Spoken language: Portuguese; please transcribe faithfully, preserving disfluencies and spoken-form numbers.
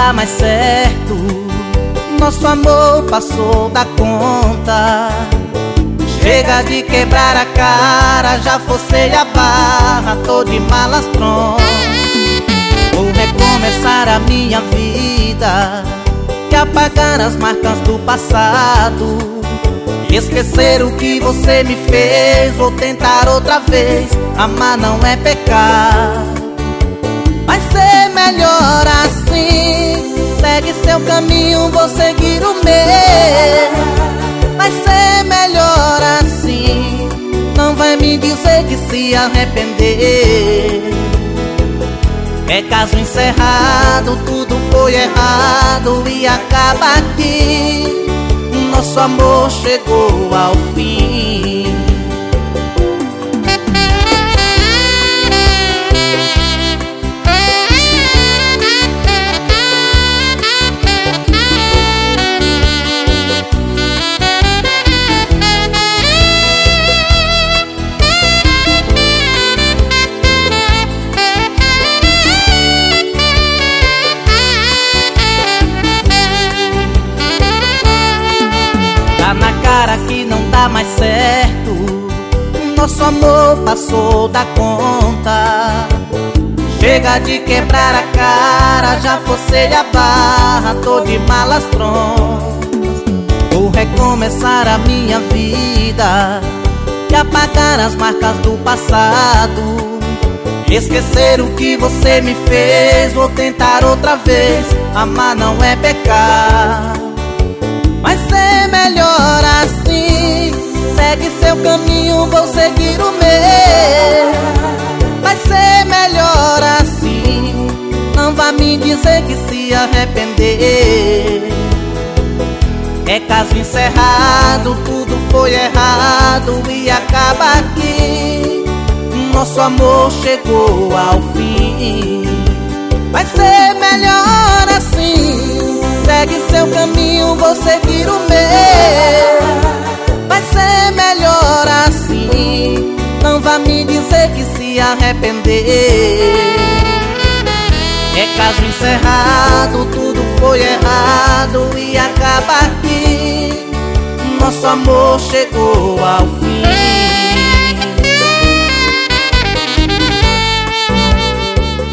dá mais certo. Nosso amor passou da conta. Chega de quebrar a cara, já forcei a barra, tô de malas prontas. Vou recomeçar a minha vida e apagar as marcas do passado. Esquecer o que você me fez, vou tentar outra vez. Amar não é pecar, vai ser melhor assim. Segue seu caminho, vou seguir o meu. Vai ser melhor assim. Não vai me dizer que se arrepender. É caso encerrado, tudo foi errado e acaba aqui. Nosso amor chegou ao fim. Tá na cara que não dá mais certo. Nosso amor passou da conta. Chega de quebrar a cara, já forcei a barra, tô de malas prontas. Vou recomeçar a minha vida e apagar as marcas do passado. Esquecer o que você me fez, vou tentar outra vez. Amar não é pecar, vai ser melhor assim. Segue seu caminho, vou seguir o meu. Vai ser melhor assim. Não vá me dizer que se arrepender. É caso encerrado, tudo foi errado e acaba aqui. Nosso amor chegou ao fim. Vai ser melhor assim. Segue seu caminho, vou seguir o meu. Vai ser melhor assim. Não vá me dizer que se arrepender. É caso encerrado, tudo foi errado e acaba aqui. Nosso amor chegou ao fim.